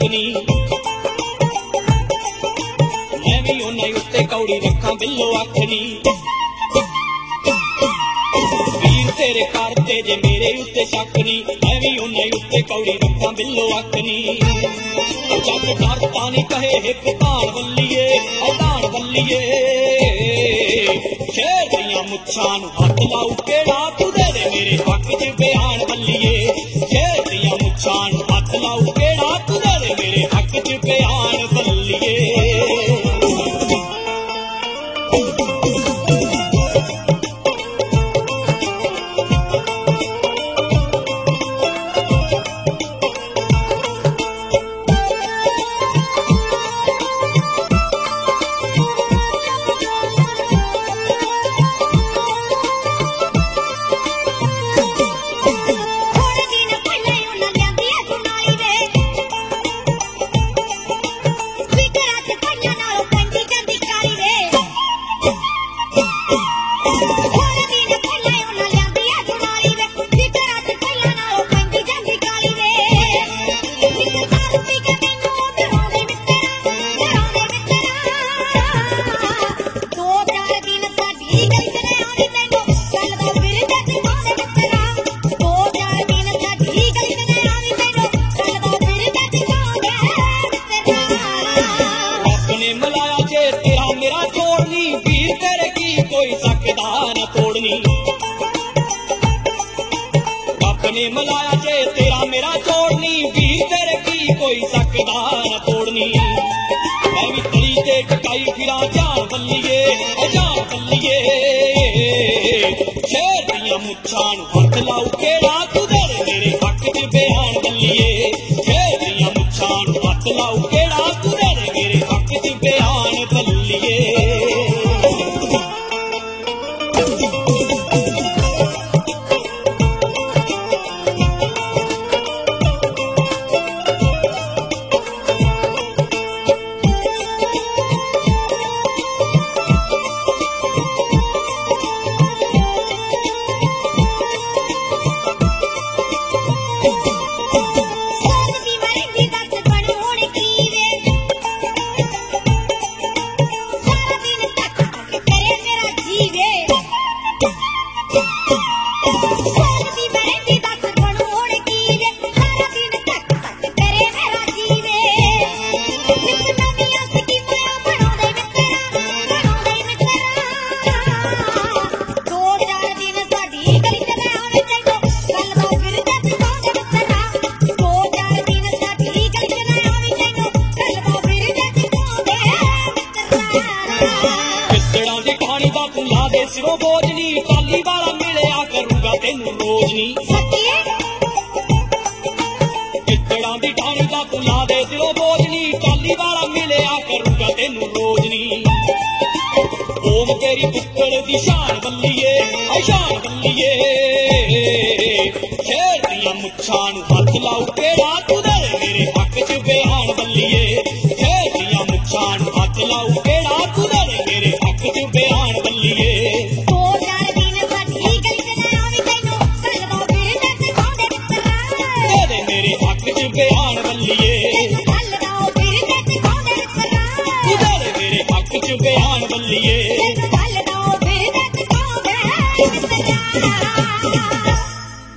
नी मैं भी उन्हां उत्ते कौड़ी रखा बिल्लो अख नी वीर तेरे करते जे मेरे उत्ते शक नी मैं भी उन्हां उत्ते कौड़ी रखा बिल्लो अख नी जग डरता नहीं कहे हिक धान बल्लीए धान बल्लीए शेर दियां मुच्छां नूं हथ लाऊ केड़ा तू दे दे मेरे हक च बयान बल्लीए शेर दियां मुच्छां नूं हथ लाऊ केड़ा तू दे दे मेरे हक च बयान बल्लीए ने मलाया जे तेरा मेरा छोड़नी वीर तेरे की कोई सकदा न तोड़नी मैं भी तली ते टकाई फिरा जान बल्लीए शेर दियां मुच्छां नूं हथ लाऊ केड़ा तू दे मेरे हक च बयान बल्लीए शेर दियां मुच्छां नूं हथ लाऊ केड़ा तू दे मेरे हक च बयान बल्लीए सिरों बोझनी टाली वाला मिलिया करूंगा तेनू रोज नी कितड़ा दी ठाणी दा पुला दे सिरों बोझनी टाली वाला मिलिया करूंगा तेनू रोज नी ओम तेरी पुत्तड़ दी शान बल्लीए शेर दियां मुच्छां नूं हथ लाऊ केड़ा तू दे मेरे हक च बयान बल्लीए शेर दियां मुच्छां नूं हथ लाऊ केड़ा तू दे मेरे हक च बयान बल्लीए मेरे हक च